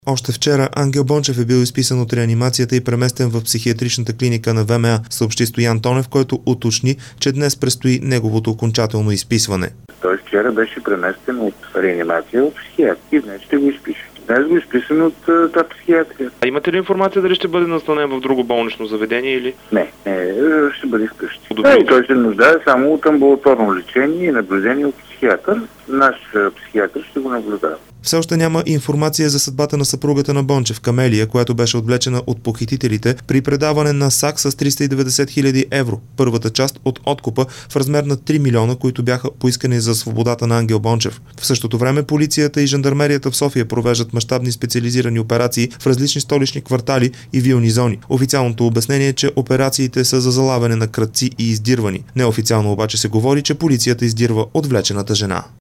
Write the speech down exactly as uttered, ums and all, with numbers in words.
Още вчера Ангел Бончев е бил изписан от реанимацията и преместен в психиатричната клиника на ВМА, съобщи Стоян Тонев, който уточни, че днес предстои неговото окончателно изписване. Той вчера беше преместен от реанимация от психиатрия и днес ще го изпише. Днес го изписан от тази психиатрия. А имате ли информация дали ще бъде настанен в друго болнично заведение или? Не, не, ще бъде вкъщи. Да, и той се нуждае само от амбулаторно лечение и наблюдение от психиатър. Наш психиатър ще го наблюдава. Все още няма информация за съдбата на съпругата на Бончев, Камелия, която беше отвлечена от похитителите при предаване на САК с триста и деветдесет хиляди евро. Първата част от откупа в размер на три милиона, които бяха поискани за свободата на Ангел Бончев. В същото време полицията и жандармерията в София провеждат мащабни специализирани операции в различни столични квартали и вилни зони. Официалното обяснение е, че операциите са за залавяне на крадци и издирвани. Неофициално обаче се говори, че полицията издирва отвлечената жена.